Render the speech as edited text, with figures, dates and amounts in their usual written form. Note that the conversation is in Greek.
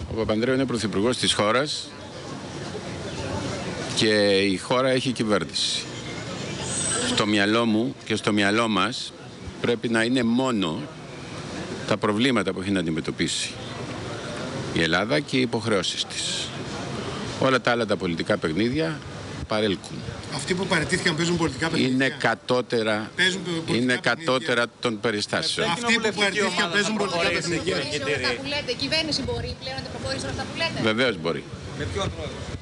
Ο Παπανδρέου είναι πρωθυπουργός της χώρας και η χώρα έχει κυβέρνηση. Στο μυαλό μου και στο μυαλό μας πρέπει να είναι μόνο τα προβλήματα που έχει να αντιμετωπίσει η Ελλάδα και οι υποχρεώσεις της. Όλα τα άλλα τα πολιτικά παιχνίδια παρέλκουν. Αυτοί που παραιτήθηκαν παίζουν πολιτικά παιχνίδια. Είναι κατώτερα των περιστάσεων. Αυτοί που παραιτήθηκαν παίζουν πολιτικά παιχνίδια. Όλα αυτά που λέτε, η κυβέρνηση μπορεί πλέον να τα προχωρήσει όλα αυτά που λέτε? Βεβαίως μπορεί. Με ποιον τρόπο?